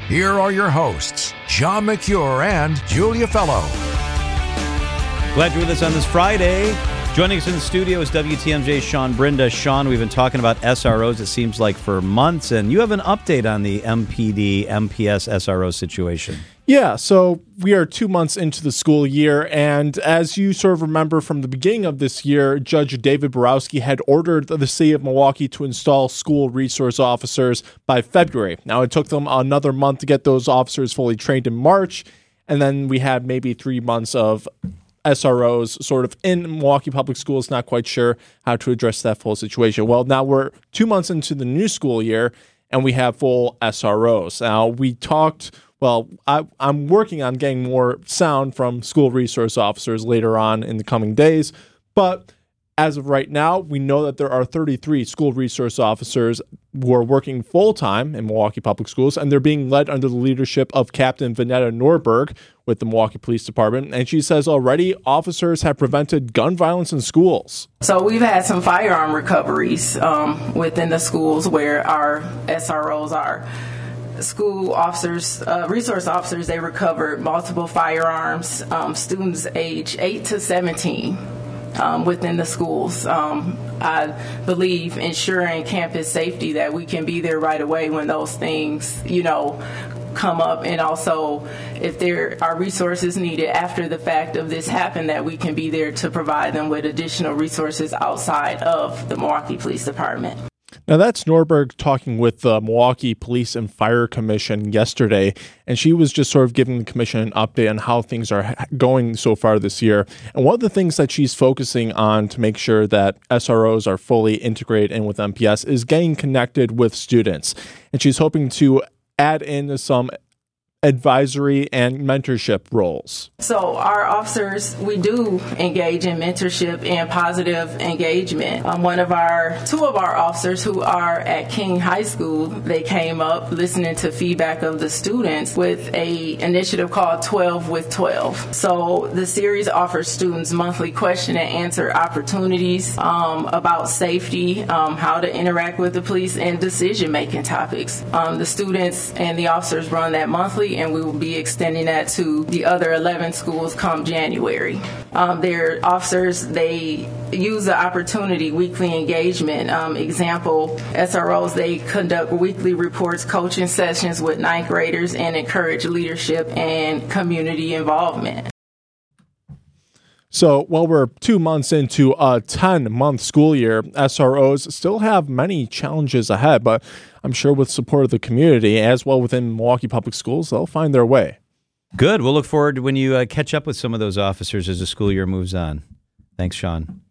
Here are your hosts, John McCure and Julia Fellow. Glad you're with us on this Friday. Joining us in the studio is WTMJ's Sean Brinda. Sean, we've been talking about SROs, it seems like, for months, and you have an update on the MPD, MPS SRO situation. Yeah, so we are 2 months into the school year, and as you sort of remember from the beginning of this year, Judge David Borowski had ordered the city of Milwaukee to install school resource officers by February. Now, it took them another month to get those officers fully trained in March, and then we had maybe 3 months of SROs sort of in Milwaukee Public Schools, not quite sure how to address that full situation. Well, now we're 2 months into the new school year, and we have full SROs. Now, we talked... Well, I'm working on getting more sound from school resource officers later on in the coming days, but as of right now, we know that there are 33 school resource officers who are working full-time in Milwaukee Public Schools, and they're being led under the leadership of Captain Vanetta Norberg with the Milwaukee Police Department. And she says already officers have prevented gun violence in schools. So we've had some firearm recoveries within the schools where our SROs are. School officers, resource officers, they recovered multiple firearms, students age 8 to 17 within the schools. I believe ensuring campus safety, that we can be there right away when those things, come up, and also if there are resources needed after the fact of this happened, that we can be there to provide them with additional resources outside of the Milwaukee Police Department. Now, that's Norberg talking with the Milwaukee Police and Fire Commission yesterday, and she was just sort of giving the commission an update on how things are going so far this year. And one of the things that she's focusing on to make sure that SROs are fully integrated in with MPS is getting connected with students. And she's hoping to add in some advisory and mentorship roles. So our officers, we do engage in mentorship and positive engagement. Two of our officers who are at King High School, they came up listening to feedback of the students with a initiative called 12 with 12. So the series offers students monthly question and answer opportunities about safety, how to interact with the police, and decision-making topics. The students and the officers run that monthly, and we will be extending that to the other 11 schools come January. Their officers, they use the opportunity, weekly engagement. Example, SROs, they conduct weekly reports, coaching sessions with ninth graders, and encourage leadership and community involvement. So while we're 2 months into a 10-month school year, SROs still have many challenges ahead, but I'm sure with support of the community, as well within Milwaukee Public Schools, they'll find their way. Good. We'll look forward to when you catch up with some of those officers as the school year moves on. Thanks, Sean.